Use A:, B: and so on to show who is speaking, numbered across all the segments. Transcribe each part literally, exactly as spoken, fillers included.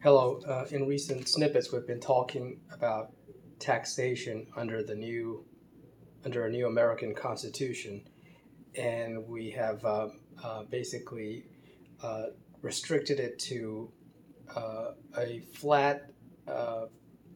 A: Hello. Uh, in recent snippets, we've been talking about taxation under the new under a new American Constitution, and we have uh, uh, basically uh, restricted it to uh, a flat uh,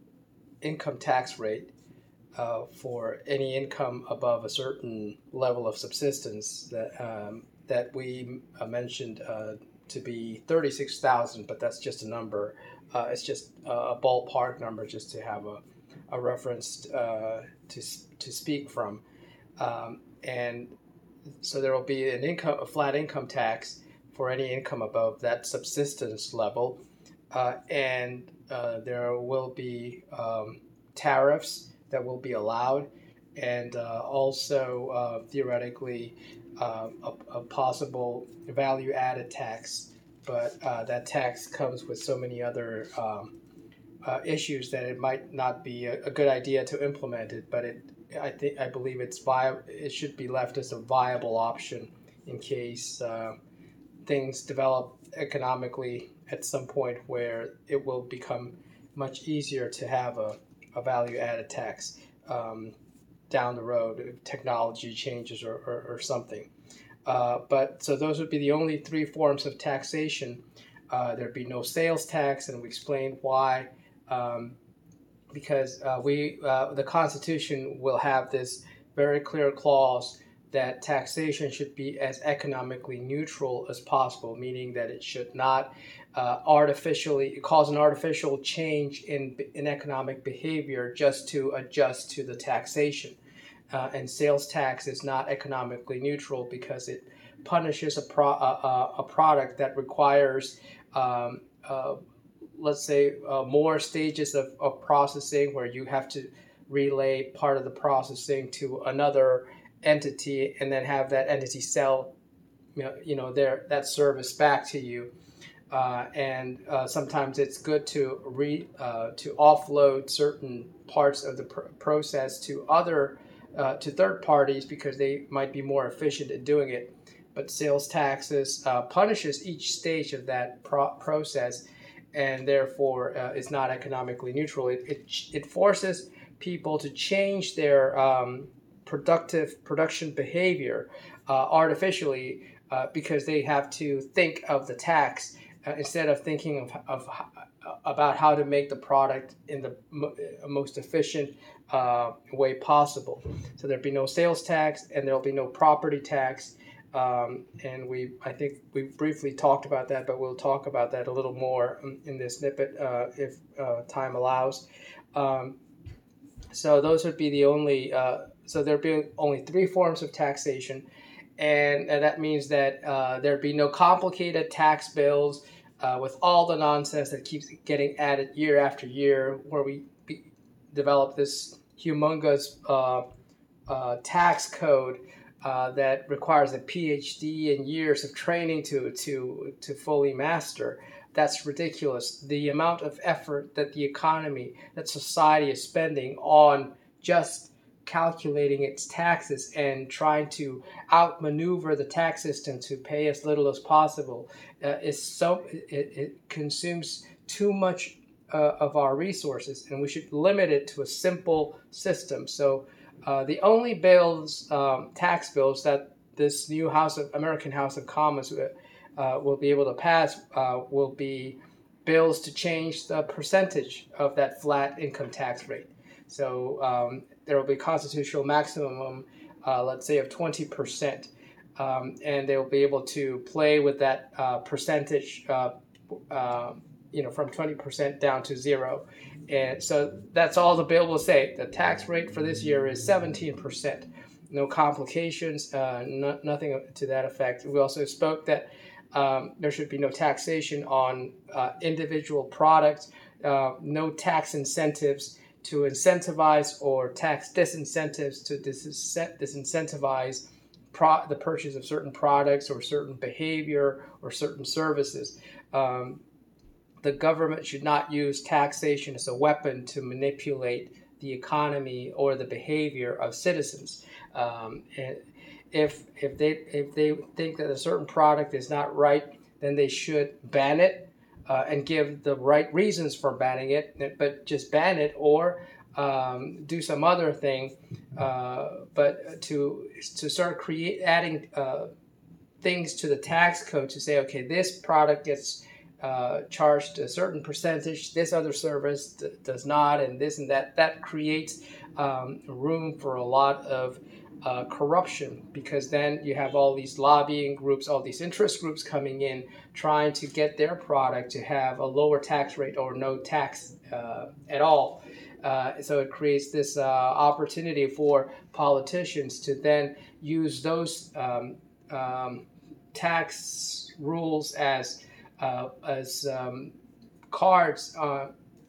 A: income tax rate uh, for any income above a certain level of subsistence that um, that we uh, mentioned uh, to be thirty-six thousand, but that's just a number. Uh, it's just a ballpark number, just to have a, a reference uh, to to speak from. Um, and so there will be an income, a flat income tax for any income above that subsistence level, uh, and uh, there will be um, tariffs that will be allowed, and uh, also uh, theoretically uh, a, a possible value added tax. But uh, that tax comes with so many other um, uh, issues that it might not be a, a good idea to implement it. But it, I think, I believe it's vi- It should be left as a viable option in case uh, things develop economically at some point where it will become much easier to have a, a value added tax um, down the road if technology changes or, or, or something. Uh, but so those would be the only three forms of taxation. Uh, there'd be no sales tax, and we explained why. Um, because uh, we uh, the Constitution will have this very clear clause that taxation should be as economically neutral as possible, meaning that it should not uh, artificially cause an artificial change in in economic behavior just to adjust to the taxation. Uh, and sales tax is not economically neutral because it punishes a pro a, a product that requires um, uh, let's say uh, more stages of, of processing where you have to relay part of the processing to another entity and then have that entity sell you know, you know their that service back to you. Uh, and uh, sometimes it's good to re uh, to offload certain parts of the pr- process to other uh, to third parties because they might be more efficient at doing it. But sales taxes uh, punishes each stage of that pro- process, and therefore uh, is not economically neutral. It, it it forces people to change their um, productive production behavior uh, artificially uh, because they have to think of the tax uh, instead of thinking of, of uh, about how to make the product in the mo- most efficient uh, way possible. So there'll be no sales tax and there'll be no property tax. Um, and we, I think we briefly talked about that, but we'll talk about that a little more in this snippet uh, if uh, time allows. Um, so those would be the only. Uh, so there'd be only three forms of taxation, and, and that means that uh, there'd be no complicated tax bills uh, with all the nonsense that keeps getting added year after year, where we be, develop this humongous uh, uh, tax code uh, that requires a PhD and years of training to to to fully master. That's ridiculous. The amount of effort that the economy, that society is spending on just calculating its taxes and trying to outmaneuver the tax system to pay as little as possible uh, is so it, it consumes too much uh, of our resources, and we should limit it to a simple system. So uh, the only bills, um, tax bills that this new House of American House of Commons uh, will be able to pass uh, will be bills to change the percentage of that flat income tax rate. So um, there will be constitutional maximum, uh, let's say, of twenty percent. Um, and they'll be able to play with that uh, percentage, uh, uh, you know, from twenty percent down to zero. And so that's all the bill will say. The tax rate for this year is seventeen percent. No complications, uh, no, nothing to that effect. We also spoke that um, there should be no taxation on uh, individual products, uh, no tax incentives to incentivize or tax disincentives to disincentivize pro- the purchase of certain products or certain behavior or certain services. Um, the government should not use taxation as a weapon to manipulate the economy or the behavior of citizens. Um, and if if they if they think that a certain product is not right, then they should ban it. uh, and give the right reasons for banning it, but just ban it or um, do some other thing. Uh, but to to start create adding uh, things to the tax code to say, okay, this product gets uh, charged a certain percentage, this other service d- does not, and this and that. That creates um, room for a lot of uh, corruption, because then you have all these lobbying groups, all these interest groups coming in, trying to get their product to have a lower tax rate or no tax uh, at all. Uh, so it creates this uh, opportunity for politicians to then use those um, um, tax rules as uh, as um, cards uh,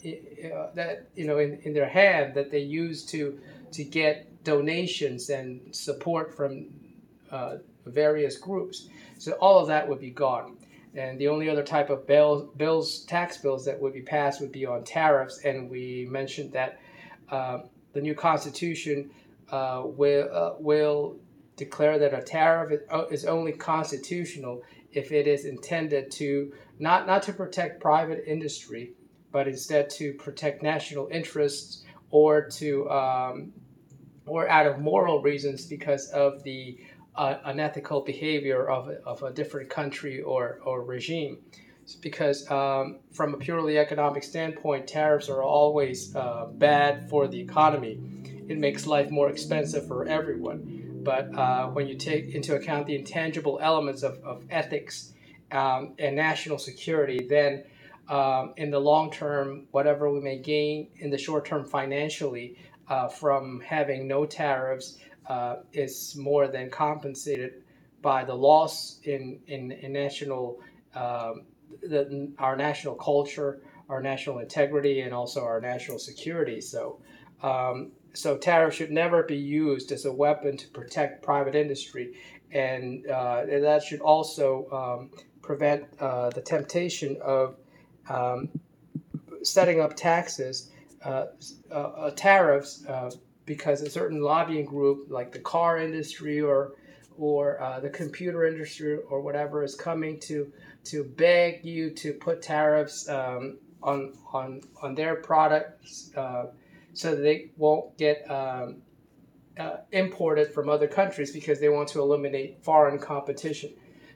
A: that you know in, in their hand that they use to to get donations and support from uh, various groups. So all of that would be gone. And the only other type of bill, bills, tax bills that would be passed would be on tariffs. And we mentioned that uh, the new constitution uh, will uh, will declare that a tariff is only constitutional if it is intended to not not to protect private industry, but instead to protect national interests, or to um, or out of moral reasons because of the uh, unethical behavior of, of a different country or, or regime. Because um, from a purely economic standpoint, tariffs are always uh, bad for the economy. It makes life more expensive for everyone. But uh, when you take into account the intangible elements of, of ethics um, and national security, then um, in the long term, whatever we may gain in the short term financially uh, from having no tariffs uh, is more than compensated by the loss in, in, in national um, the, our national culture, our national integrity, and also our national security. So, um, so tariffs should never be used as a weapon to protect private industry, and, uh, and that should also um, prevent uh, the temptation of um, setting up taxes, uh, uh, uh, tariffs, uh, because a certain lobbying group, like the car industry or or uh, the computer industry or whatever, is coming to to beg you to put tariffs um, on on on their products, uh, so that they won't get um, uh, imported from other countries, because they want to eliminate foreign competition.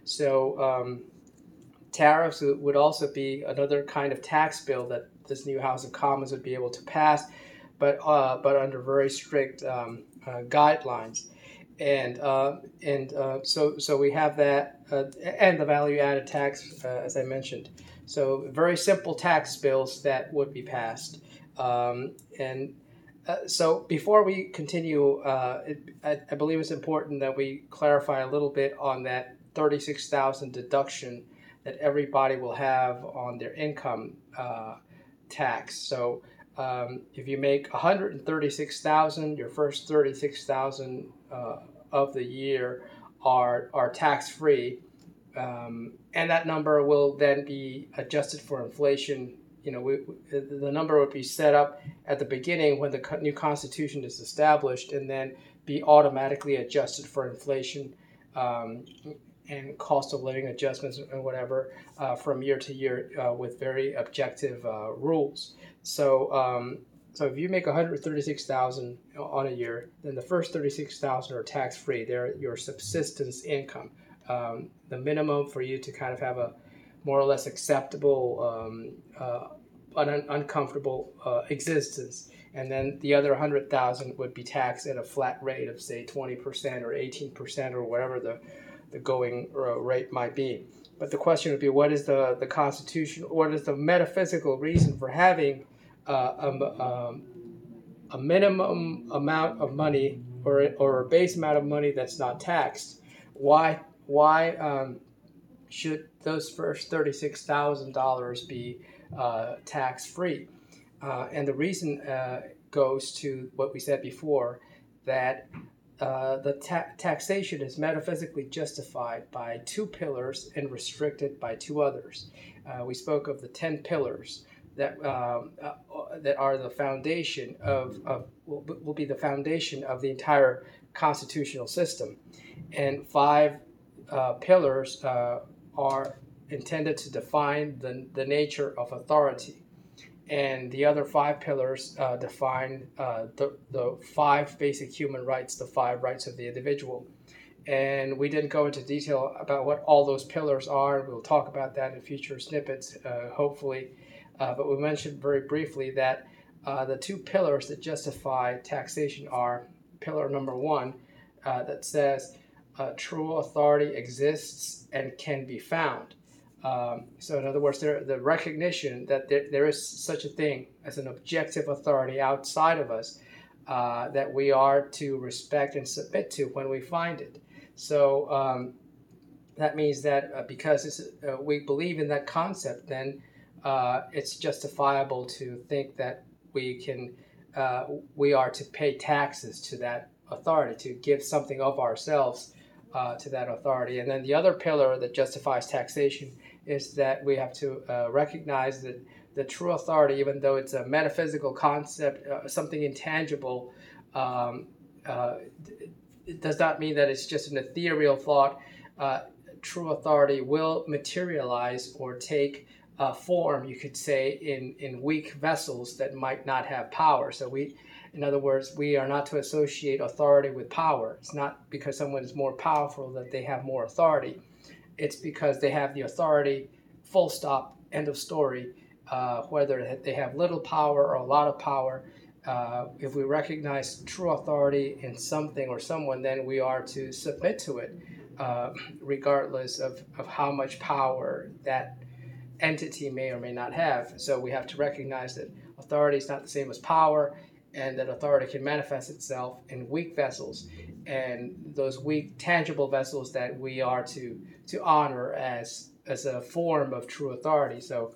A: So um, tariffs would also be another kind of tax bill that this new House of Commons would be able to pass, but uh, but under very strict um, uh, guidelines. And uh, and uh, so so we have that, uh, and the value added tax, uh, as I mentioned. So very simple tax bills that would be passed. Um, and uh, so before we continue, uh, it, I, I believe it's important that we clarify a little bit on that thirty-six thousand deduction that everybody will have on their income uh, tax. So um, if you make one hundred thirty-six thousand, your first thirty-six thousand uh, of the year are are tax free, um, and that number will then be adjusted for inflation. You know, we, the number would be set up at the beginning when the new constitution is established, and then be automatically adjusted for inflation um, and cost of living adjustments and whatever uh, from year to year uh, with very objective uh, rules. So, um, so if you make one hundred thirty-six thousand on a year, then the first thirty-six thousand are tax free. They're your subsistence income, um, the minimum for you to kind of have a more or less acceptable, um, uh, un- uncomfortable uh, existence. And then the other one hundred thousand would be taxed at a flat rate of, say, twenty percent or eighteen percent or whatever the, the going uh, rate might be. But the question would be, what is the, the constitution, what is the metaphysical reason for having uh, a, um, a minimum amount of money, or, or a base amount of money that's not taxed? Why, why um, should those first thirty-six thousand dollars be uh, tax-free? Uh, and the reason uh, goes to what we said before, that uh, the ta- taxation is metaphysically justified by two pillars and restricted by two others. Uh, we spoke of the ten pillars that um, uh, that are the foundation of, of will, will be the foundation of the entire constitutional system, and five uh, pillars uh, are intended to define the, the nature of authority. And the other five pillars uh, define uh, the, the five basic human rights, the five rights of the individual. And we didn't go into detail about what all those pillars are. We'll talk about that in future snippets, uh, hopefully. Uh, but we mentioned very briefly that uh, the two pillars that justify taxation are pillar number one, uh, that says uh, true authority exists and can be found. Um, so in other words, there, the recognition that there, there is such a thing as an objective authority outside of us uh, that we are to respect and submit to when we find it. So um, that means that uh, because it's, uh, we believe in that concept, then uh, it's justifiable to think that we can, uh, we are to pay taxes to that authority, to give something of ourselves uh, to that authority. And then the other pillar that justifies taxation is that we have to uh, recognize that the true authority, even though it's a metaphysical concept, uh, something intangible, um, uh, it does not mean that it's just an ethereal thought. Uh, true authority will materialize or take uh, form, you could say, in, in weak vessels that might not have power. So we, in other words, we are not to associate authority with power. It's not because someone is more powerful that they have more authority. It's because they have the authority, full stop, end of story, uh, whether they have little power or a lot of power. Uh, if we recognize true authority in something or someone, then we are to submit to it, uh, regardless of, of how much power that entity may or may not have. So we have to recognize that authority is not the same as power, and that authority can manifest itself in weak vessels, and those weak, tangible vessels that we are to to honor as as a form of true authority. So,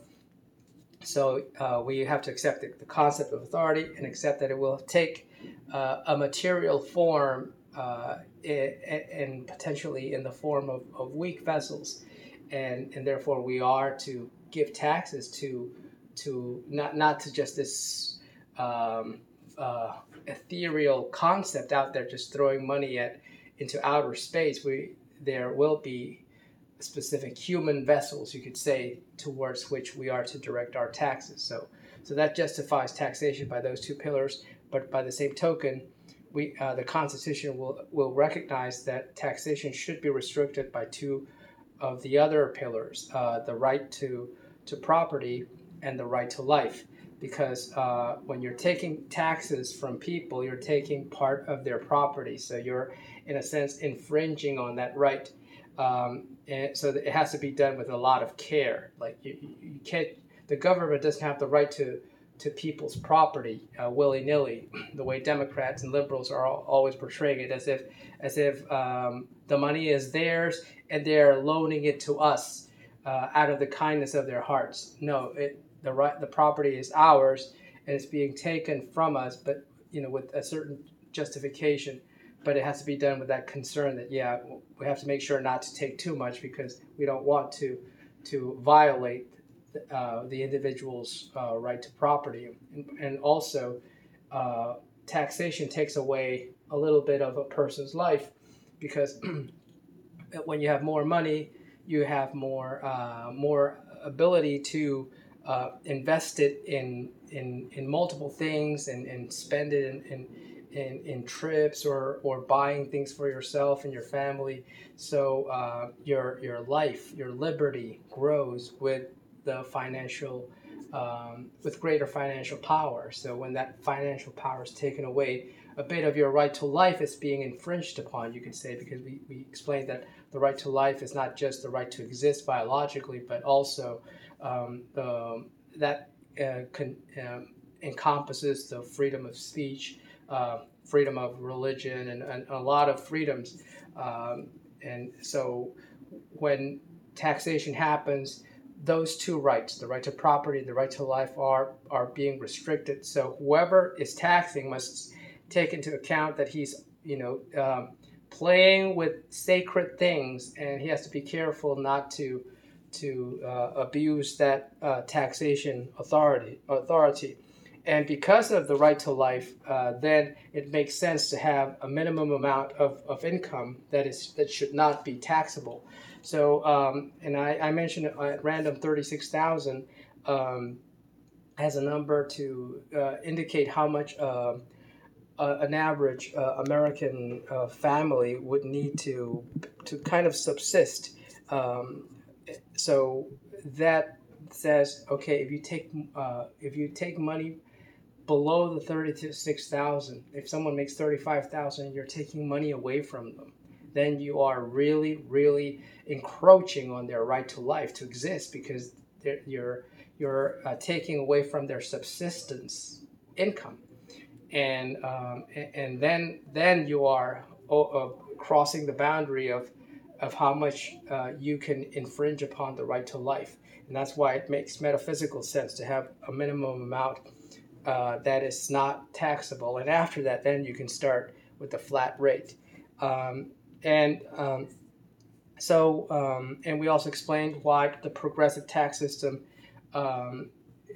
A: so uh, we have to accept the, the concept of authority and accept that it will take uh, a material form uh, and potentially in the form of, of weak vessels, and and therefore we are to give taxes to to not not to just this um, uh, ethereal concept out there, just throwing money at into outer space. We there will be specific human vessels, you could say, towards which we are to direct our taxes. So, so that justifies taxation by those two pillars. But by the same token, we uh, the Constitution will will recognize that taxation should be restricted by two of the other pillars: uh, the right to to property and the right to life. Because uh, when you're taking taxes from people, you're taking part of their property. So you're, in a sense, infringing on that right. Um, and so it has to be done with a lot of care. Like you, you can't, the government doesn't have the right to, to people's property uh, willy-nilly, the way Democrats and liberals are all, always portraying it, as if as if um, the money is theirs and they're loaning it to us uh, out of the kindness of their hearts. No, it, the right, the property is ours, and it's being taken from us, but you know, with a certain justification. But it has to be done with that concern that, yeah, we have to make sure not to take too much, because we don't want to to violate uh, the individual's uh, right to property. And, and also, uh, taxation takes away a little bit of a person's life, because when you have more money, you have more uh, more ability to uh, invest it in in in multiple things, and, and spend it in, in In, in trips or, or buying things for yourself and your family. So uh, your your life, your liberty grows with the financial, um, with greater financial power. So when that financial power is taken away, a bit of your right to life is being infringed upon, you could say, because we, we explained that the right to life is not just the right to exist biologically, but also um, um, that uh, con, um, encompasses the freedom of speech, Uh, freedom of religion, and, and a lot of freedoms. Um, and so when taxation happens, those two rights, the right to property, the right to life, are, are being restricted. So whoever is taxing must take into account that he's, you know, um, playing with sacred things, and he has to be careful not to to uh, abuse that uh, taxation authority authority. And because of the right to life, uh, then it makes sense to have a minimum amount of, of income that is that should not be taxable. So, um, and I, I mentioned at random thirty-six thousand um, as a number to uh, indicate how much uh, uh, an average uh, American uh, family would need to to kind of subsist. Um, so that says, okay, if you take uh, if you take money below the thirty-six thousand, if someone makes thirty-five thousand, you're taking money away from them, then you are really, really encroaching on their right to life, to exist, because you're you're uh, taking away from their subsistence income, and um, and then then you are uh, crossing the boundary of of how much uh, you can infringe upon the right to life, and that's why it makes metaphysical sense to have a minimum amount uh, that is not taxable, and after that, then you can start with the flat rate. Um, and um, so, um, and we also explained why the progressive tax system um,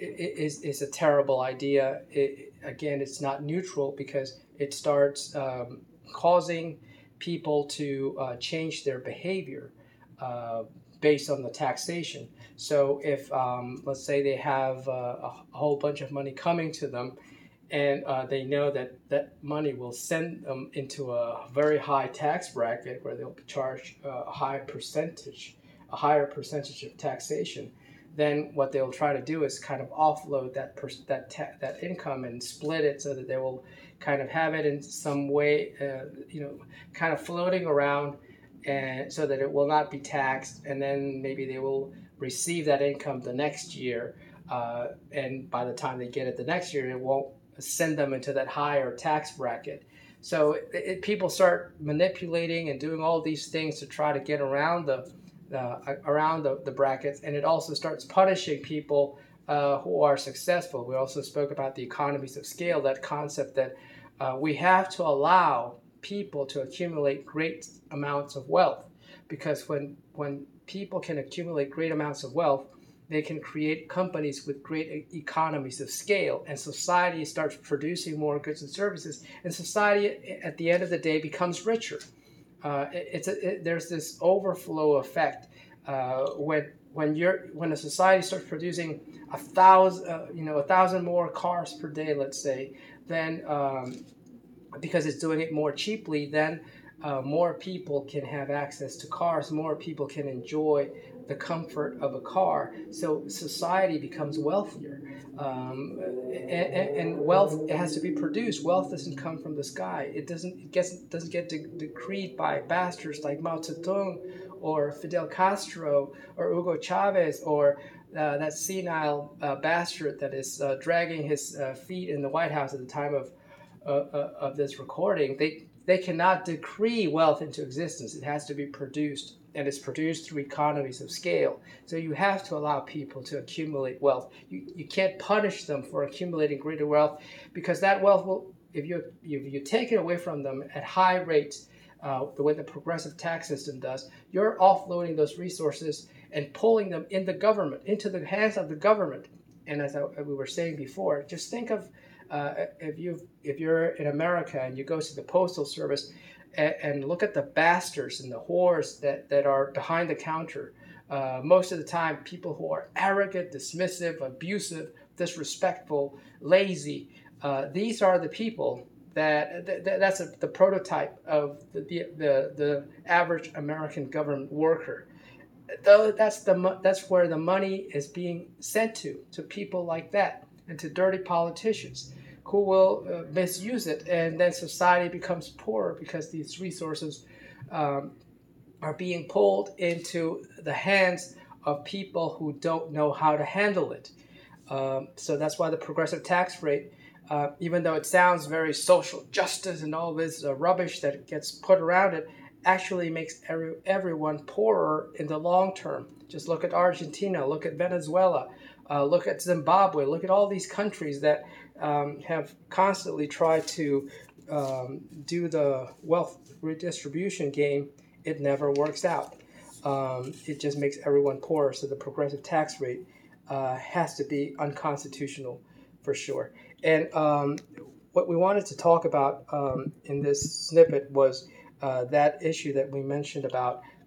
A: is is a terrible idea. It, again, it's not neutral because it starts um, causing people to uh, change their behavior uh, based on the taxation. So, if um, let's say they have uh, a whole bunch of money coming to them, and uh, they know that that money will send them into a very high tax bracket where they'll charge uh, a high percentage, a higher percentage of taxation. Then what they'll try to do is kind of offload that per- that ta- that income and split it so that they will kind of have it in some way, uh, you know, kind of floating around, and so that it will not be taxed. And then maybe they will receive that income the next year, uh, and by the time they get it the next year, it won't send them into that higher tax bracket. So it, it, people start manipulating and doing all these things to try to get around the uh, around the, the brackets, and it also starts punishing people uh, who are successful. We also spoke about the economies of scale, that concept that uh, we have to allow people to accumulate great amounts of wealth, because when when people can accumulate great amounts of wealth, they can create companies with great economies of scale, and society starts producing more goods and services, and society at the end of the day becomes richer. Uh, it, it's a, it, there's this overflow effect uh, when when you're when a society starts producing a thousand uh, you know a thousand more cars per day, let's say, then um, because it's doing it more cheaply, then uh, more people can have access to cars, more people can enjoy the comfort of a car. So society becomes wealthier. Um, and, and wealth, it has to be produced. Wealth doesn't come from the sky. It doesn't it gets doesn't get de- decreed by bastards like Mao Zedong or Fidel Castro or Hugo Chavez or uh, that senile uh, bastard that is uh, dragging his uh, feet in the White House at the time of uh, uh, of this recording. They they cannot decree wealth into existence. It has to be produced, and it's produced through economies of scale. So you have to allow people to accumulate wealth. You you can't punish them for accumulating greater wealth, because that wealth will, if you if you take it away from them at high rates, uh, the way the progressive tax system does, you're offloading those resources and pulling them in the government, into the hands of the government. And as I, we were saying before, just think of uh, if you if you're in America and you go to the postal service and, and look at the bastards and the whores that, that are behind the counter. Uh, most of the time, people who are arrogant, dismissive, abusive, disrespectful, lazy. Uh, these are the people that, that that's a, the prototype of the, the the the average American government worker. Though that's the that's where the money is being sent to to people like that, and to dirty politicians who will uh, misuse it, and then society becomes poorer because these resources um, are being pulled into the hands of people who don't know how to handle it. Um, so that's why the progressive tax rate, uh, even though it sounds very social justice and all this uh, rubbish that gets put around it, actually makes every, everyone poorer in the long term. Just look at Argentina, look at Venezuela, uh, look at Zimbabwe, look at all these countries that um, have constantly tried to um, do the wealth redistribution game. It never works out. Um, it just makes everyone poorer. So the progressive tax rate uh, has to be unconstitutional for sure. And um, what we wanted to talk about um, in this snippet was uh, that issue that we mentioned about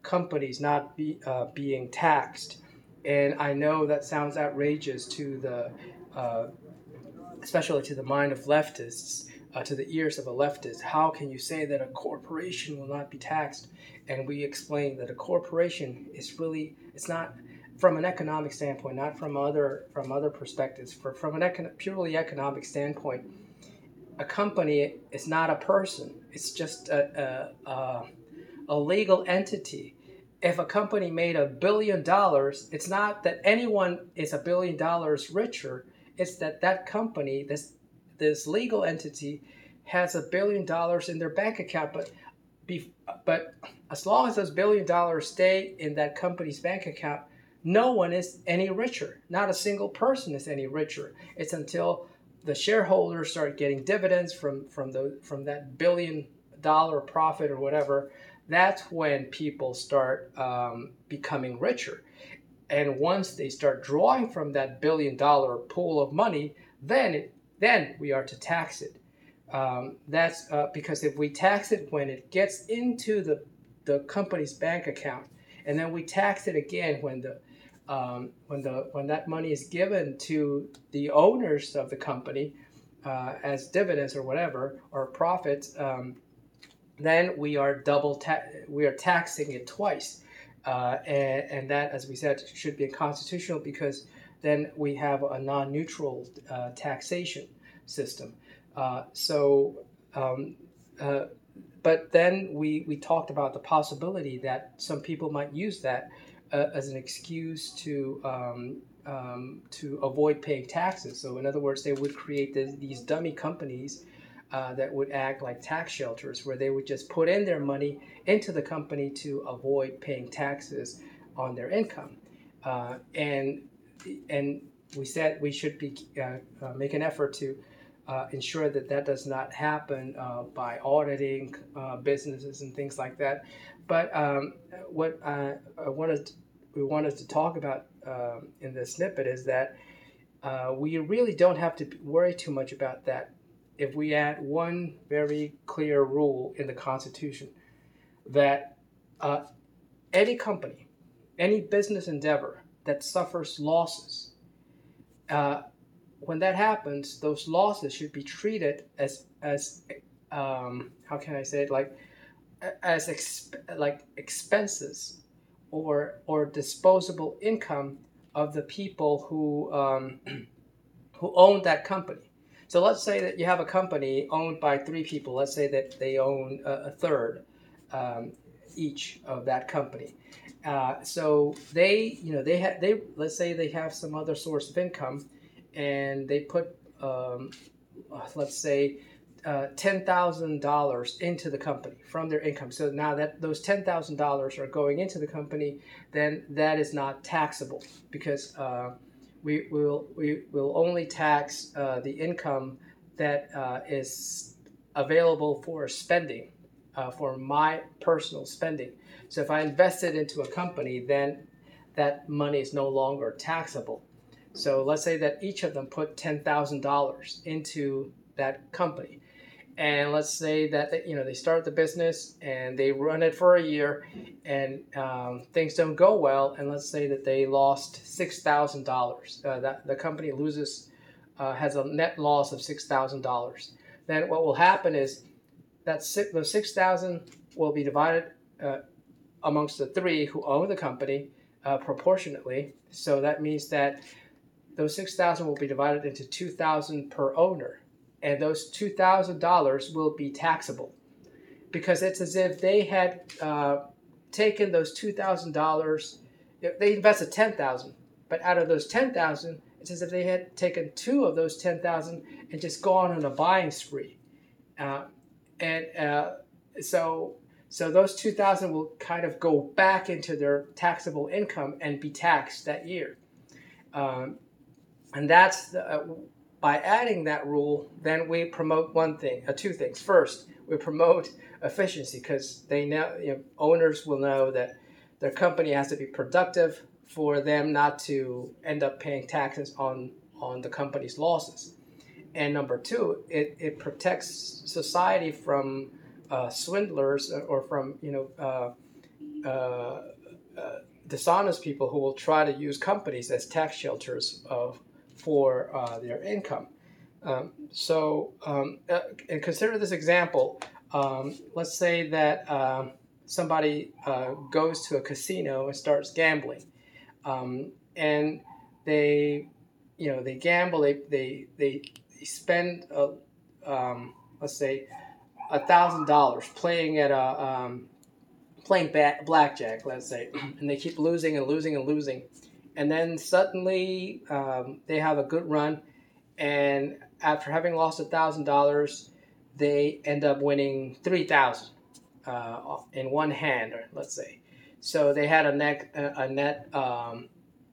A: companies not be uh, being taxed. And I know that sounds outrageous to the, uh, especially to the mind of leftists, uh, to the ears of a leftist. How can you say that a corporation will not be taxed? And we explain that a corporation is really, it's not from an economic standpoint, not from other from other perspectives. For from an econ- purely economic standpoint, a company is not a person. It's just a a, a, a legal entity. If a company made a billion dollars, it's not that anyone is a billion dollars richer. It's that that company, this this legal entity, has a billion dollars in their bank account. But be, but as long as those billion dollars stay in that company's bank account, no one is any richer. Not a single person is any richer. It's until the shareholders start getting dividends from from the from that billion dollar profit or whatever. That's when people start um, becoming richer. And once they start drawing from that billion dollar pool of money, then it, then we are to tax it. Um, that's uh, because if we tax it when it gets into the the company's bank account, and then we tax it again when the um, when the when that money is given to the owners of the company uh, as dividends or whatever or profits, um, then we are double ta- we are taxing it twice, uh, and, and that, as we said, should be unconstitutional because then we have a non-neutral uh, taxation system. Uh, so, um, uh, but then we, we talked about the possibility that some people might use that uh, as an excuse to um, um, to avoid paying taxes. So, in other words, they would create this, these dummy companies uh, that would act like tax shelters, where they would just put in their money into the company to avoid paying taxes on their income, uh, and and we said we should be uh, uh, make an effort to uh, ensure that that does not happen uh, by auditing uh, businesses and things like that. But um, what I, I wanted we wanted to talk about um, in this snippet is that uh, we really don't have to worry too much about that if we add one very clear rule in the Constitution that uh, any company, any business endeavor that suffers losses, uh, when that happens, those losses should be treated as as um, how can I say it, like as exp- like expenses or or disposable income of the people who um, who own that company. So let's say that you have a company owned by three people. Let's say that they own a, a third um, each of that company. Uh, so they, you know, they have they let's say they have some other source of income, and they put um, let's say uh, ten thousand dollars into the company from their income. So now that those ten thousand dollars are going into the company, then that is not taxable because uh, we will we will only tax uh, the income that uh, is available for spending, uh, for my personal spending. So if I invest it into a company, then that money is no longer taxable. So let's say that each of them put ten thousand dollars into that company. And let's say that they, you know they start the business and they run it for a year, and um, things don't go well. And let's say that they lost six thousand dollars. Uh, that the company loses, uh, has a net loss of six thousand dollars. Then what will happen is that six, those six thousand will be divided uh, amongst the three who own the company uh, proportionately. So that means that those six thousand will be divided into two thousand per owner, and those two thousand dollars will be taxable because it's as if they had uh, taken those two thousand dollars. They invested ten thousand, but out of those ten thousand, it's as if they had taken two of those ten thousand and just gone on a buying spree, uh, and uh, so so those two thousand will kind of go back into their taxable income and be taxed that year. Um, And that's the, uh, by adding that rule, then we promote one thing, uh, two things. First, we promote efficiency because they know, you know, owners will know that their company has to be productive for them not to end up paying taxes on on the company's losses. And number two, it, it protects society from uh, swindlers or from you know uh, uh, uh, dishonest people who will try to use companies as tax shelters of for uh, their income. Um, so, um, uh, and consider this example. Um, let's say that um, somebody uh, goes to a casino and starts gambling, um, and they, you know, they gamble. They they they, they spend, a, um, let's say, a thousand dollars playing at a um, playing bat, blackjack, let's say, and they keep losing and losing and losing, and then suddenly um, they have a good run, and after having lost a thousand dollars, they end up winning three thousand uh, in one hand, let's say. So they had a net a net um,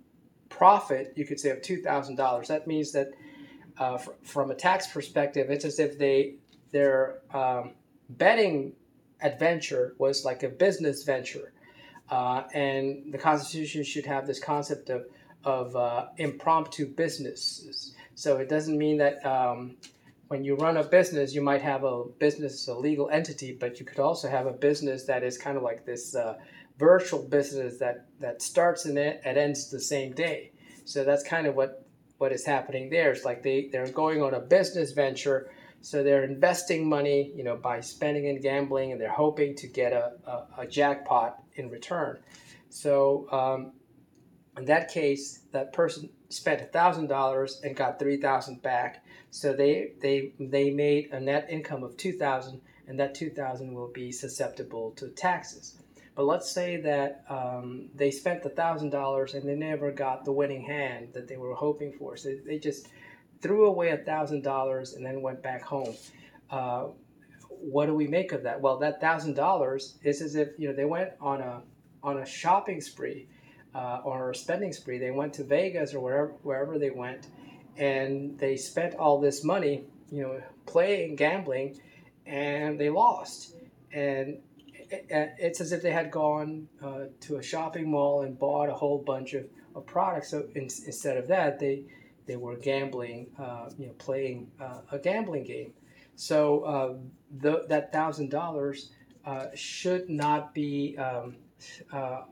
A: profit, you could say, of two thousand dollars. That means that uh, fr- from a tax perspective, it's as if they their um, betting adventure was like a business venture, uh, and the Constitution should have this concept of of uh, impromptu businesses. So it doesn't mean that um, when you run a business, you might have a business, a legal entity, but you could also have a business that is kind of like this uh, virtual business that, that starts and it and ends the same day. So that's kind of what, what is happening there. It's like they, they're going on a business venture, so they're investing money, you know, by spending and gambling, and they're hoping to get a, a, a jackpot in return. So um, in that case, that person spent a thousand dollars and got three thousand back. So they they they made a net income of two thousand, and that two thousand will be susceptible to taxes. But let's say that um, they spent the thousand dollars and they never got the winning hand that they were hoping for. So they just threw away a thousand dollars and then went back home. Uh, what do we make of that? Well, that thousand dollars is as if, you know, they went on a on a shopping spree. Uh, or a spending spree. They went to Vegas or wherever wherever they went, and they spent all this money, you know, playing, gambling, and they lost. And it's as if they had gone uh, to a shopping mall and bought a whole bunch of, of products. So in, instead of that, they they were gambling, uh, you know, playing uh, a gambling game. So uh, the, that thousand dollars uh, should not be um, uh,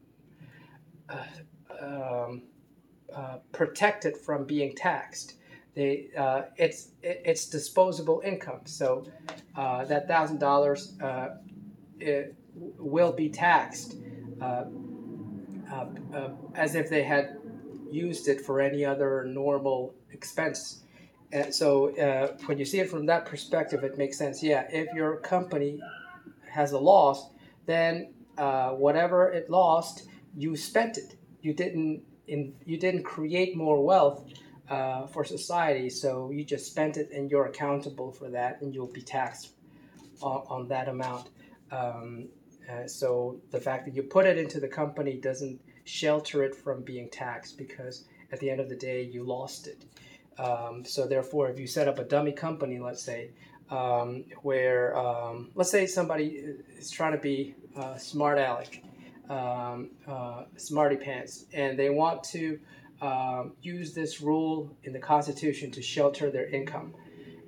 A: uh, um, uh, protected from being taxed. They, uh, it's it, it's disposable income, so uh, that thousand dollars uh, it will be taxed uh, uh, uh, as if they had used it for any other normal expense. And so uh, when you see it from that perspective, it makes sense. Yeah, if your company has a loss, then uh, whatever it lost, you spent it. You didn't in, you didn't create more wealth uh, for society, so you just spent it, and you're accountable for that, and you'll be taxed on, on that amount. Um, uh, so the fact that you put it into the company doesn't shelter it from being taxed, because at the end of the day, you lost it. Um, so therefore, if you set up a dummy company, let's say, um, where um, let's say somebody is trying to be uh, smart aleck, um, uh, smarty pants, and they want to um, use this rule in the Constitution to shelter their income.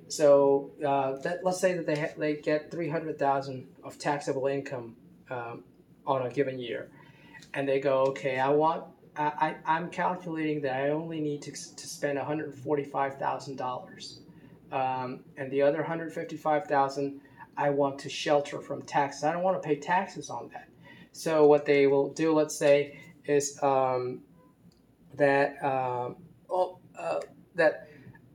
A: So uh, that let's say that they ha- they get three hundred thousand of taxable income um, on a given year, and they go, okay, I want I, I I'm calculating that I only need to to spend one hundred forty five thousand dollars, um, and the other one hundred fifty five thousand I want to shelter from taxes. I don't want to pay taxes on that. So what they will do, let's say, is um, that um, oh, uh, that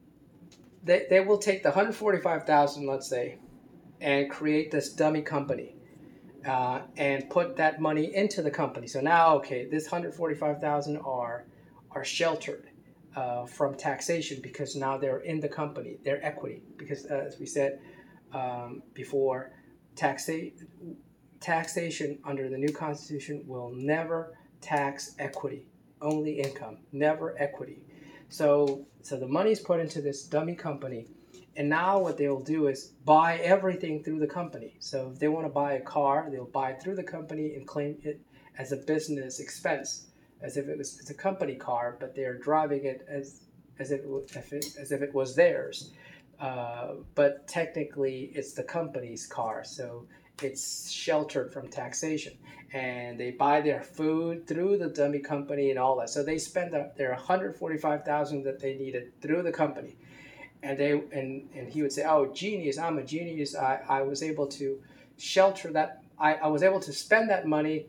A: they, they will take the one hundred forty-five thousand, let's say, and create this dummy company, uh, and put that money into the company. So now, okay, this one hundred forty-five thousand are are sheltered uh, from taxation, because now they're in the company, they're equity. Because uh, as we said um, before, taxa- taxation under the new Constitution will never tax equity, only income, never equity. So, so the money's put into this dummy company, and now what they'll do is buy everything through the company. So if they want to buy a car, they'll buy it through the company and claim it as a business expense, as if it was it's a company car, but they're driving it as as if it, as if it was theirs. Uh, but technically, it's the company's car. So it's sheltered from taxation, and they buy their food through the dummy company and all that. So they spend their one hundred forty-five thousand that they needed through the company, and they and and he would say, "Oh, genius! I'm a genius. I, I was able to shelter that. I, I was able to spend that money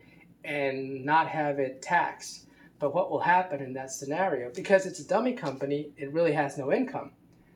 A: and not have it taxed." But what will happen in that scenario? Because it's a dummy company, it really has no income.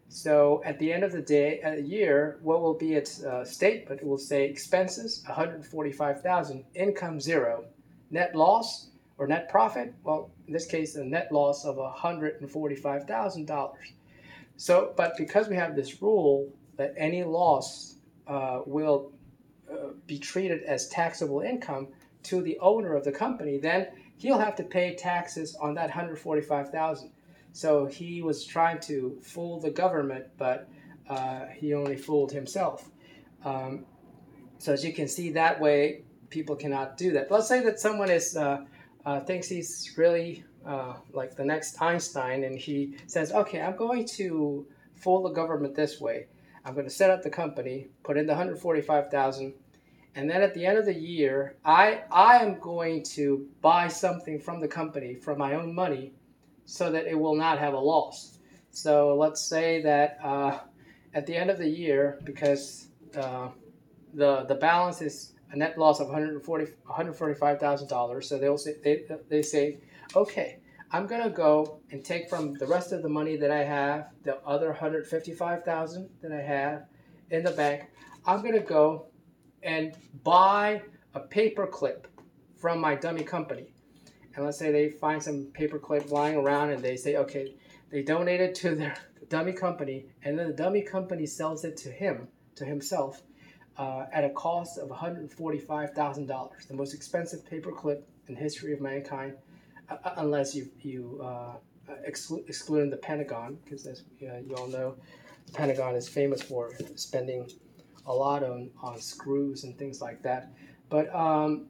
A: So at the end of the day, a year, what will be its uh, statement? It will say expenses one hundred forty-five thousand, income zero, net loss or net profit. Well, in this case, a net loss of one hundred forty-five thousand dollars. So, but because we have this rule that any loss uh, will uh, be treated as taxable income to the owner of the company, then he'll have to pay taxes on that one hundred forty-five thousand dollars. So he was trying to fool the government, but uh, he only fooled himself. Um, so as you can see, that way people cannot do that. Let's say that someone is uh, uh, thinks he's really uh, like the next Einstein, and he says, "Okay, I'm going to fool the government this way. I'm going to set up the company, put in the one hundred forty-five thousand dollars, and then at the end of the year, I I am going to buy something from the company from my own money, so that it will not have a loss." So let's say that uh, at the end of the year, because uh, the the balance is a net loss of one hundred forty-five thousand dollars, so they'll say, they, they say, "Okay, I'm going to go and take from the rest of the money that I have, the other one hundred fifty-five thousand dollars that I have in the bank, I'm going to go and buy a paper clip from my dummy company." And let's say they find some paper clip lying around, and they say, okay, they donate it to their dummy company, and then the dummy company sells it to him, to himself, uh, at a cost of one hundred forty-five thousand dollars, the most expensive paper clip in the history of mankind, uh, unless you you uh, exclu- exclude the Pentagon, because as uh, you all know, the Pentagon is famous for spending a lot on, on screws and things like that. But um,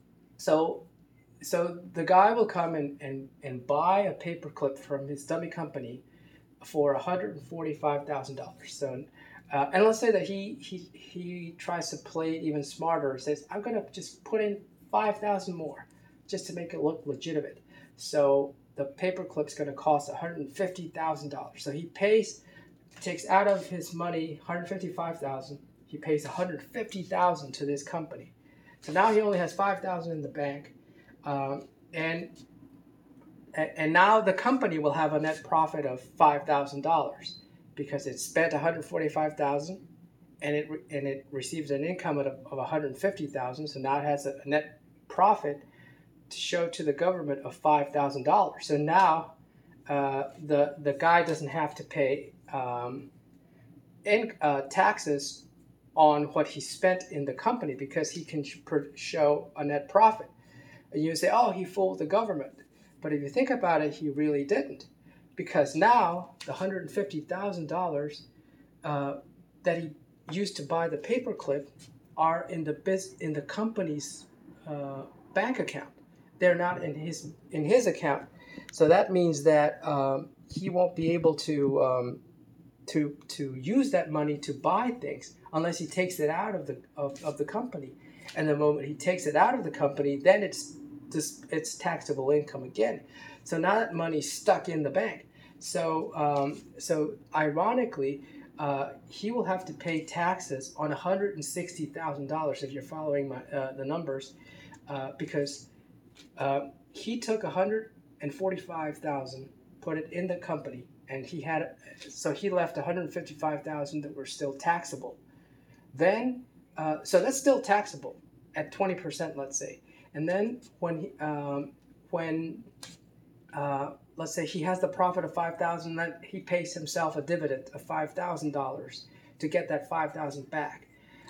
A: so so the guy will come and, and, and buy a paperclip from his dummy company for one hundred forty-five thousand dollars. So, uh, and let's say that he, he he tries to play it even smarter. Says, "I'm going to just put in five thousand more, just to make it look legitimate." So the paperclip's going to cost one hundred fifty thousand dollars. So he pays, takes out of his money one hundred fifty-five thousand dollars. He pays one hundred fifty thousand dollars to this company. So now he only has five thousand dollars in the bank. Um, and and now the company will have a net profit of five thousand dollars because it spent one hundred forty-five thousand dollars and it re- and it receives an income of, of one hundred fifty thousand dollars. So now it has a net profit to show to the government of five thousand dollars. So now uh, the the guy doesn't have to pay um, in, uh, taxes on what he spent in the company because he can show a net profit. And you say, "Oh, he fooled the government." But if you think about it, he really didn't. Because now the one hundred fifty thousand dollars uh, that he used to buy the paperclip are in the biz- in the company's uh, bank account. They're not in his in his account. So that means that um, he won't be able to um, to to use that money to buy things unless he takes it out of the of, of the company. And the moment he takes it out of the company, then it's just, it's taxable income again. So now that money's stuck in the bank. So um, so ironically, uh, he will have to pay taxes on one hundred sixty thousand dollars if you're following my, uh, the numbers, uh, because uh, he took one hundred forty-five thousand dollars, put it in the company, and he had so he left one hundred fifty-five thousand dollars that were still taxable. Then uh, so that's still taxable at twenty percent, let's say. And then when he, um, when uh, let's say he has the profit of five thousand dollars, then he pays himself a dividend of five thousand dollars to get that five thousand dollars back.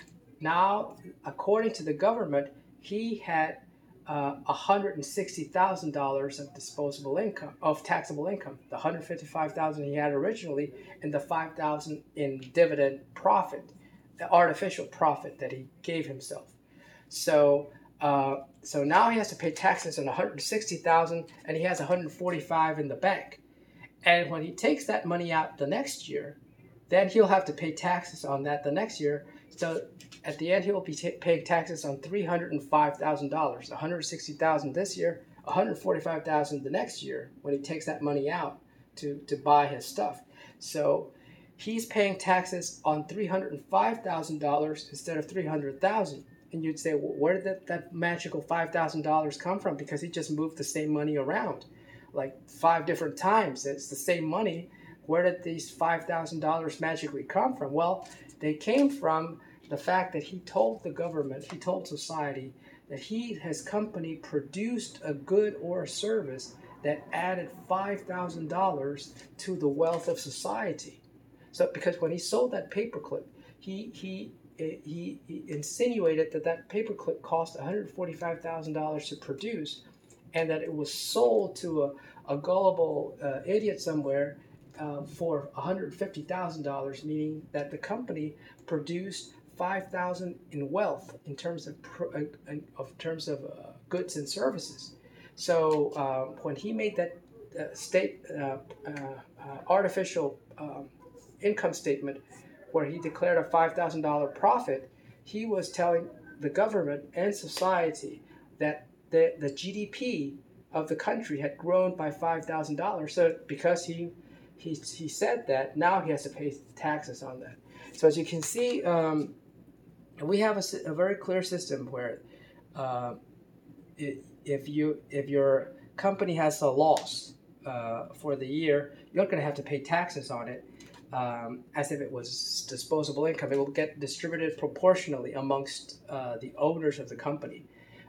A: Now, according to the government, he had uh, one hundred sixty thousand dollars of disposable income, of taxable income. The one hundred fifty-five thousand dollars he had originally, and the five thousand dollars in dividend profit, the artificial profit that he gave himself. So, uh, so now he has to pay taxes on one hundred sixty thousand dollars, and he has one hundred forty-five thousand dollars in the bank. And when he takes that money out the next year, then he'll have to pay taxes on that the next year. So at the end, he will be t- paying taxes on three hundred five thousand dollars, one hundred sixty thousand dollars this year, one hundred forty-five thousand dollars the next year when he takes that money out to, to buy his stuff. So he's paying taxes on three hundred five thousand dollars instead of three hundred thousand dollars. And you'd say, well, where did that, that magical five thousand dollars come from? Because he just moved the same money around like five different times. It's the same money. Where did these five thousand dollars magically come from? Well, they came from the fact that he told the government, he told society that he, his company produced a good or a service that added five thousand dollars to the wealth of society. So because when he sold that paperclip, he, he, he, he insinuated that that paperclip cost one hundred forty-five thousand dollars to produce, and that it was sold to a, a gullible uh, idiot somewhere uh, for one hundred fifty thousand dollars, meaning that the company produced five thousand dollars in wealth in terms of pro, uh, of terms of uh, goods and services. So uh, when he made that uh, state uh, uh, uh, artificial um, income statement, where he declared a five thousand dollars profit, he was telling the government and society that the, the G D P of the country had grown by five thousand dollars. So because he, he he said that, now he has to pay taxes on that. So as you can see, um, we have a, a very clear system where uh, it, if you if your company has a loss uh, for the year, you're going to have to pay taxes on it. Um, as if it was disposable income. It will get distributed proportionally amongst uh, the owners of the company.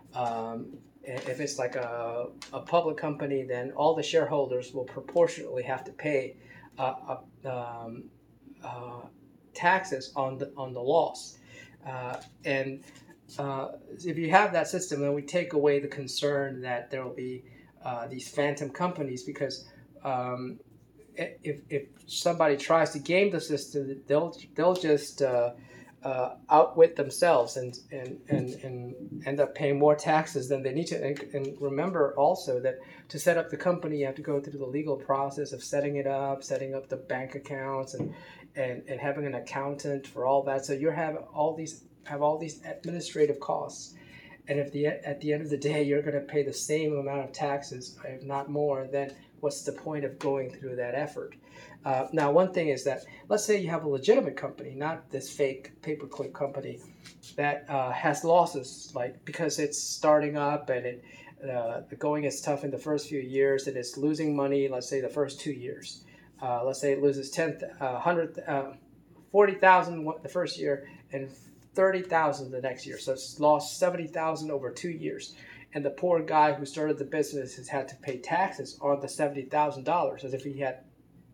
A: Um, if it's like a, a public company, then all the shareholders will proportionally have to pay uh, uh, um, uh, taxes on the on the loss. Uh, and uh, if you have that system, then we take away the concern that there will be uh, these phantom companies, because um, If, if somebody tries to game the system, they'll they'll just uh, uh, outwit themselves and, and, and, and end up paying more taxes than they need to. And, and remember also that to set up the company, you have to go through the legal process of setting it up, setting up the bank accounts, and and, and having an accountant for all that. So you have all these have all these administrative costs. And if the at the end of the day you're going to pay the same amount of taxes, if not more, then what's the point of going through that effort? Uh, now, one thing is that, let's say you have a legitimate company, not this fake paperclip company that uh, has losses, like because it's starting up and it uh, the going is tough in the first few years, and it's losing money. Let's say the first two years. Uh, let's say it loses ten, uh, hundred, uh, forty thousand the first year and thirty thousand the next year. So it's lost seventy thousand over two years. And the poor guy who started the business has had to pay taxes on the seventy thousand dollars as if he had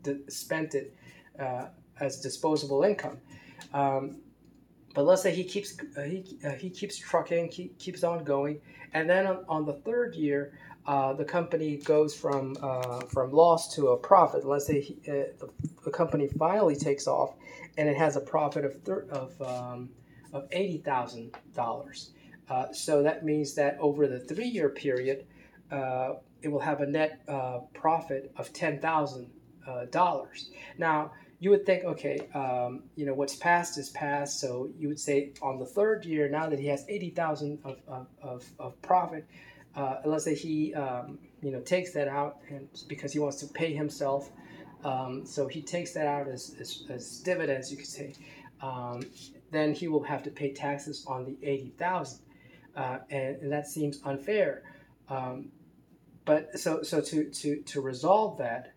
A: spent it uh, as disposable income. Um, but let's say he keeps uh, he uh, he keeps trucking, keep, keeps on going, and then on, on the third year, uh, the company goes from uh, from loss to a profit. Let's say he, uh, the, the company finally takes off, and it has a profit of thir- of um, of eighty thousand dollars. Uh, so that means that over the three-year period, uh, it will have a net uh, profit of ten thousand dollars. Now, you would think, okay, um, you know, what's past is past. So you would say on the third year, now that he has eighty thousand of, of, of, of profit, uh, let's say he, um, you know, takes that out and because he wants to pay himself. Um, so he takes that out as, as, as dividends, you could say. Um, then he will have to pay taxes on the eighty thousand. Uh, and, and that seems unfair. Um, but so so to, to, to resolve that,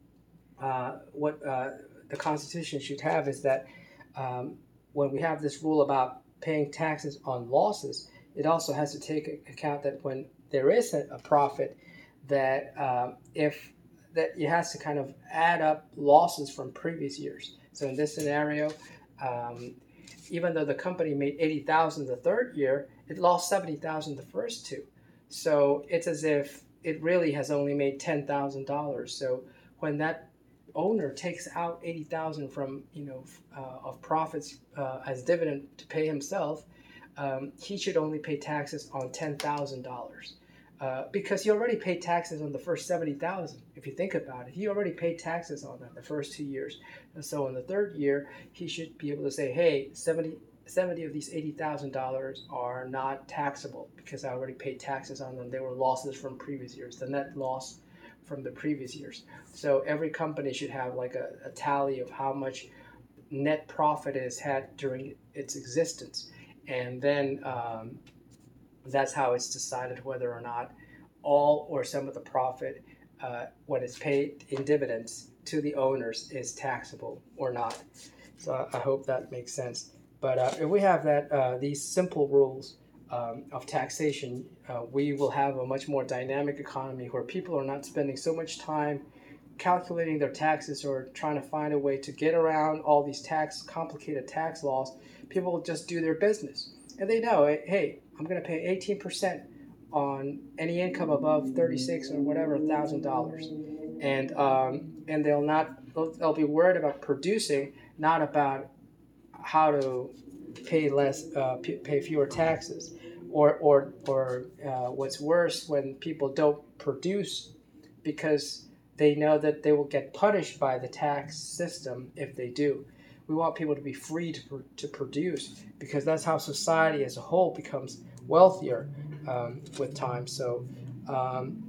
A: uh, what uh, the Constitution should have is that um, when we have this rule about paying taxes on losses, it also has to take account that when there is a, a profit, that um, if that it has to kind of add up losses from previous years. So in this scenario, um, even though the company made eighty thousand the third year, it lost seventy thousand the first two. So it's as if it really has only made ten thousand dollars. So when that owner takes out eighty thousand from, you know, uh, of profits uh, as dividend to pay himself, um, he should only pay taxes on ten thousand dollars. uh, because he already paid taxes on the first seventy thousand. If you think about it, he already paid taxes on that the first two years, and so in the third year he should be able to say, "Hey, seventy, seventy of these eighty thousand dollars are not taxable because I already paid taxes on them. They were losses from previous years, the net loss from the previous years." So every company should have like a, a tally of how much net profit it has had during its existence, and then um, that's how it's decided whether or not all or some of the profit, uh, when it's paid in dividends to the owners, is taxable or not. So I hope that makes sense. But uh, if we have that uh, these simple rules um, of taxation, uh, we will have a much more dynamic economy where people are not spending so much time calculating their taxes or trying to find a way to get around all these tax complicated tax laws. People will just do their business, and they know, hey, I'm going to pay eighteen percent on any income above thirty-six or whatever thousand dollars, and um, and they'll not they'll, they'll be worried about producing, not about how to pay less, uh, p- pay fewer taxes, or or or uh, what's worse, when people don't produce because they know that they will get punished by the tax system if they do. We want people to be free to, to produce, because that's how society as a whole becomes wealthier um, with time. So, um,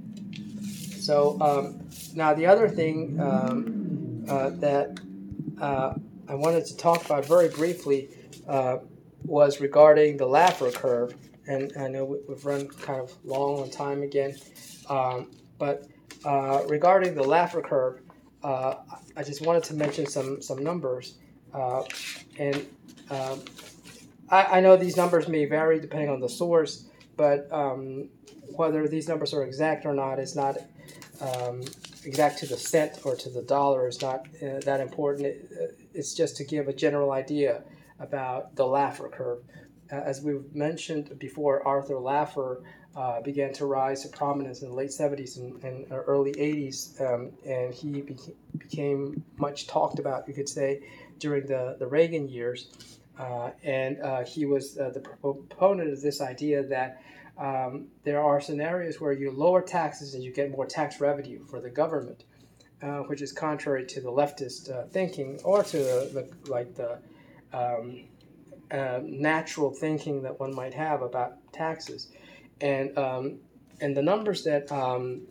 A: so um, now the other thing um, uh, that uh, I wanted to talk about very briefly uh, was regarding the Laffer curve. And I know we've run kind of long on time again, um, but uh, regarding the Laffer curve, uh, I just wanted to mention some some numbers, uh, and um, I, I know these numbers may vary depending on the source, but um, whether these numbers are exact or not is not um, exact to the cent or to the dollar is not uh, that important. It, it's just to give a general idea about the Laffer curve. Uh, as we've mentioned before, Arthur Laffer uh, began to rise to prominence in the late seventies and, and early eighties, um, and he beca- became much talked about, you could say, during the, the Reagan years. Uh, and uh, he was uh, the proponent of this idea that um, there are scenarios where you lower taxes and you get more tax revenue for the government, uh, which is contrary to the leftist uh, thinking, or to the, the like the um, uh, natural thinking that one might have about taxes. And um, and the numbers that um,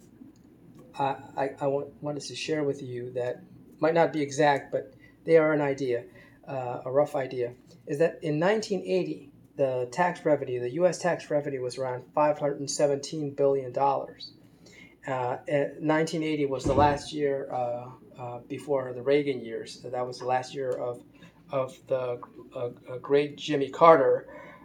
A: I, I, I want, wanted to share with you that might not be exact, but they are an idea, uh, a rough idea, is that in nineteen eighty, the tax revenue, the U S tax revenue was around five hundred seventeen billion dollars. Uh, nineteen eighty was the last year uh, uh, before the Reagan years. So that was the last year of of the uh, uh, great Jimmy Carter.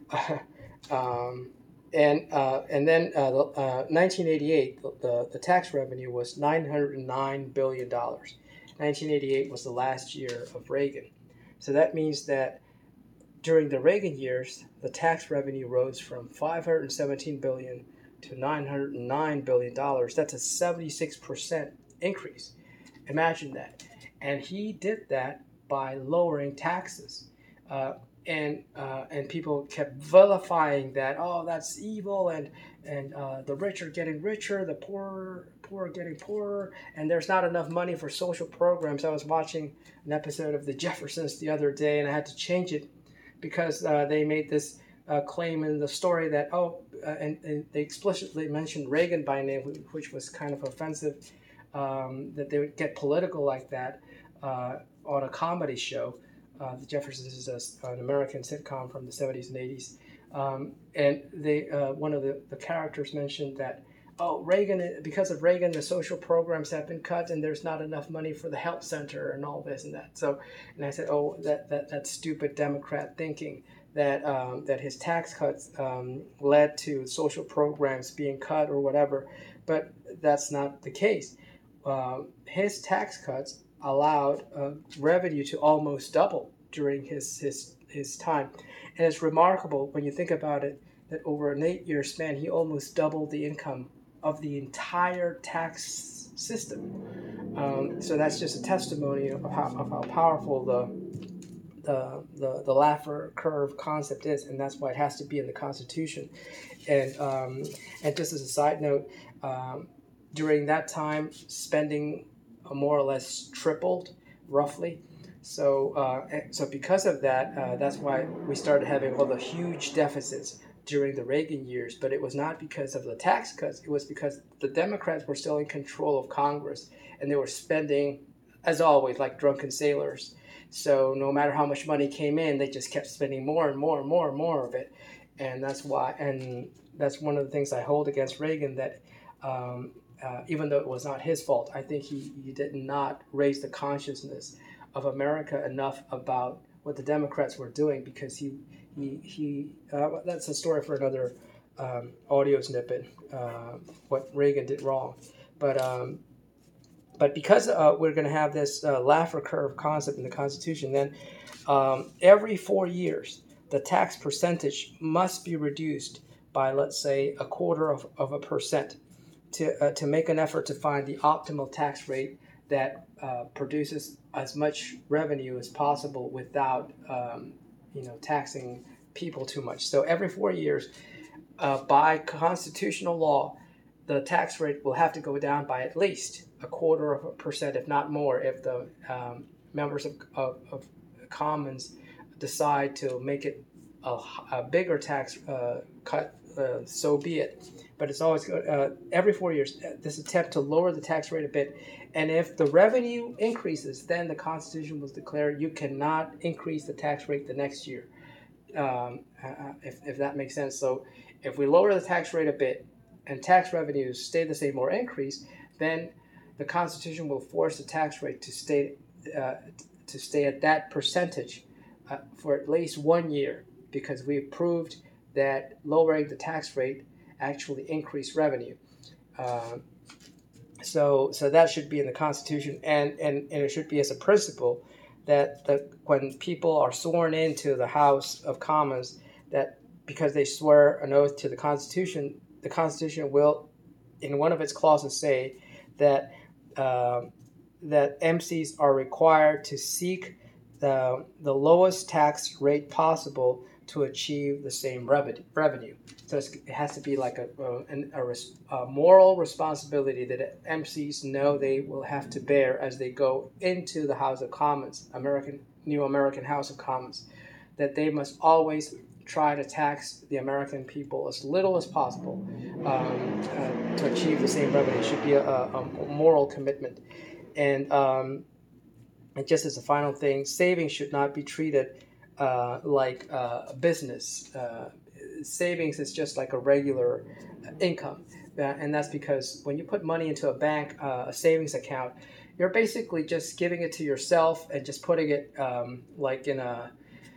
A: um, and uh, and then uh, the, uh, nineteen eighty-eight, the, the, the tax revenue was nine hundred nine billion dollars. nineteen eighty-eight was the last year of Reagan. So that means that during the Reagan years, the tax revenue rose from five hundred seventeen billion dollars to nine hundred nine billion dollars. That's a seventy-six percent increase. Imagine that. And he did that by lowering taxes. Uh, and uh, and people kept vilifying that, oh, that's evil, and and uh, the rich are getting richer, the poor poor are getting poorer, and there's not enough money for social programs. I was watching an episode of The Jeffersons the other day, and I had to change it because uh, they made this uh, claim in the story that, oh, uh, and, and they explicitly mentioned Reagan by name, which was kind of offensive, um, that they would get political like that uh, on a comedy show. Uh, the Jeffersons is a, an American sitcom from the seventies and eighties. Um, and they, uh, one of the, the characters mentioned that, oh, Reagan, because of Reagan, the social programs have been cut and there's not enough money for the health center and all this and that. So, and I said, oh, that, that, that stupid Democrat thinking that um, that his tax cuts um, led to social programs being cut or whatever. But that's not the case. Uh, his tax cuts allowed uh, revenue to almost double during his, his, his time. And it's remarkable when you think about it that over an eight-year span, he almost doubled the income of the entire tax system. Um, so that's just a testimony of how, of how powerful the the, the, the Laffer curve concept is, and that's why it has to be in the Constitution. And um, and just as a side note, um, during that time, spending more or less tripled, roughly. So uh, so because of that, uh, that's why we started having all the huge deficits during the Reagan years. But it was not because of the tax cuts. It was because the Democrats were still in control of Congress, and they were spending, as always, like drunken sailors. So no matter how much money came in, they just kept spending more and more and more and more of it. And that's why, and that's one of the things I hold against Reagan, that um, uh, even though it was not his fault, I think he, he did not raise the consciousness of America enough about what the Democrats were doing, because he, he, he uh, that's a story for another um, audio snippet, uh, what Reagan did wrong. But um, But because uh, we're going to have this uh, Laffer curve concept in the Constitution, then um, every four years, the tax percentage must be reduced by, let's say, a quarter of, of a percent to, uh, to make an effort to find the optimal tax rate that uh, produces as much revenue as possible without um, you know, taxing people too much. So every four years, uh, by constitutional law, the tax rate will have to go down by at least a quarter of a percent, if not more, if the um, members of, of, of Commons decide to make it a, a bigger tax uh, cut, uh, so be it. But it's always uh, every four years, this attempt to lower the tax rate a bit. And if the revenue increases, then the Constitution will declare you cannot increase the tax rate the next year, um, uh, if, if that makes sense. So if we lower the tax rate a bit and tax revenues stay the same or increase, then the Constitution will force the tax rate to stay uh, to stay at that percentage uh, for at least one year, because we've proved that lowering the tax rate actually increased revenue. Uh, so so that should be in the Constitution, and, and, and it should be as a principle that the, when people are sworn into the House of Commons, that because they swear an oath to the Constitution, the Constitution will, in one of its clauses, say that um, that M Cs are required to seek the, the lowest tax rate possible to achieve the same revenue. So it's, it has to be like a, a, a, a moral responsibility that M Cs know they will have to bear as they go into the House of Commons, American new American House of Commons, that they must always try to tax the American people as little as possible um, uh, to achieve the same revenue. It should be a, a, a moral commitment. And, um, and just as a final thing, savings should not be treated uh, like uh, a business. Uh, savings is just like a regular income. Uh, and that's because when you put money into a bank, uh, a savings account, you're basically just giving it to yourself and just putting it um, like in a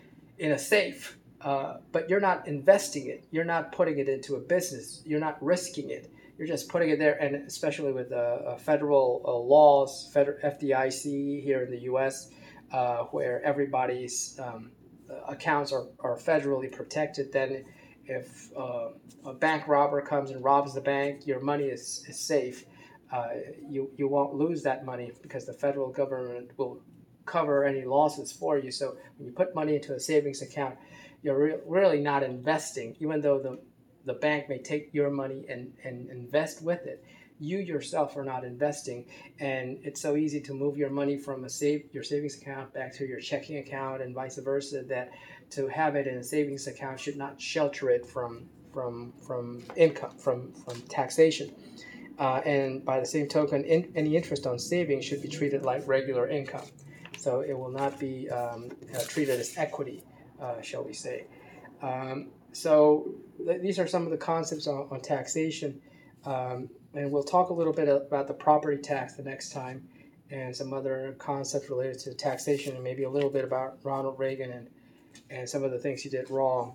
A: in a safe. Uh, but you're not investing it. You're not putting it into a business. You're not risking it. You're just putting it there. And especially with uh, uh, federal uh, laws, federal F D I C here in the U S, uh, where everybody's um, accounts are, are federally protected, then if uh, a bank robber comes and robs the bank, your money is, is safe. Uh, you, you won't lose that money because the federal government will cover any losses for you. So when you put money into a savings account, you're re- really not investing, even though the, the bank may take your money and, and invest with it. You yourself are not investing, and it's so easy to move your money from a save your savings account back to your checking account and vice versa, that to have it in a savings account should not shelter it from from from income, from, from taxation. Uh, and by the same token, in, any interest on savings should be treated like regular income. So it will not be um, uh, treated as equity, uh, shall we say. Um, so th- these are some of the concepts on, on taxation. Um, and we'll talk a little bit about the property tax the next time, and some other concepts related to taxation, and maybe a little bit about Ronald Reagan and, and some of the things he did wrong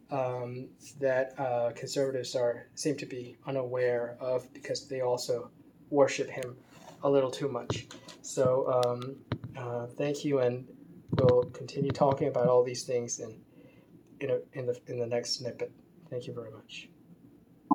A: um, that uh, conservatives are seem to be unaware of, because they also worship him a little too much. So um, uh, thank you, and we'll continue talking about all these things in in, a, in the in the next snippet. Thank you very much.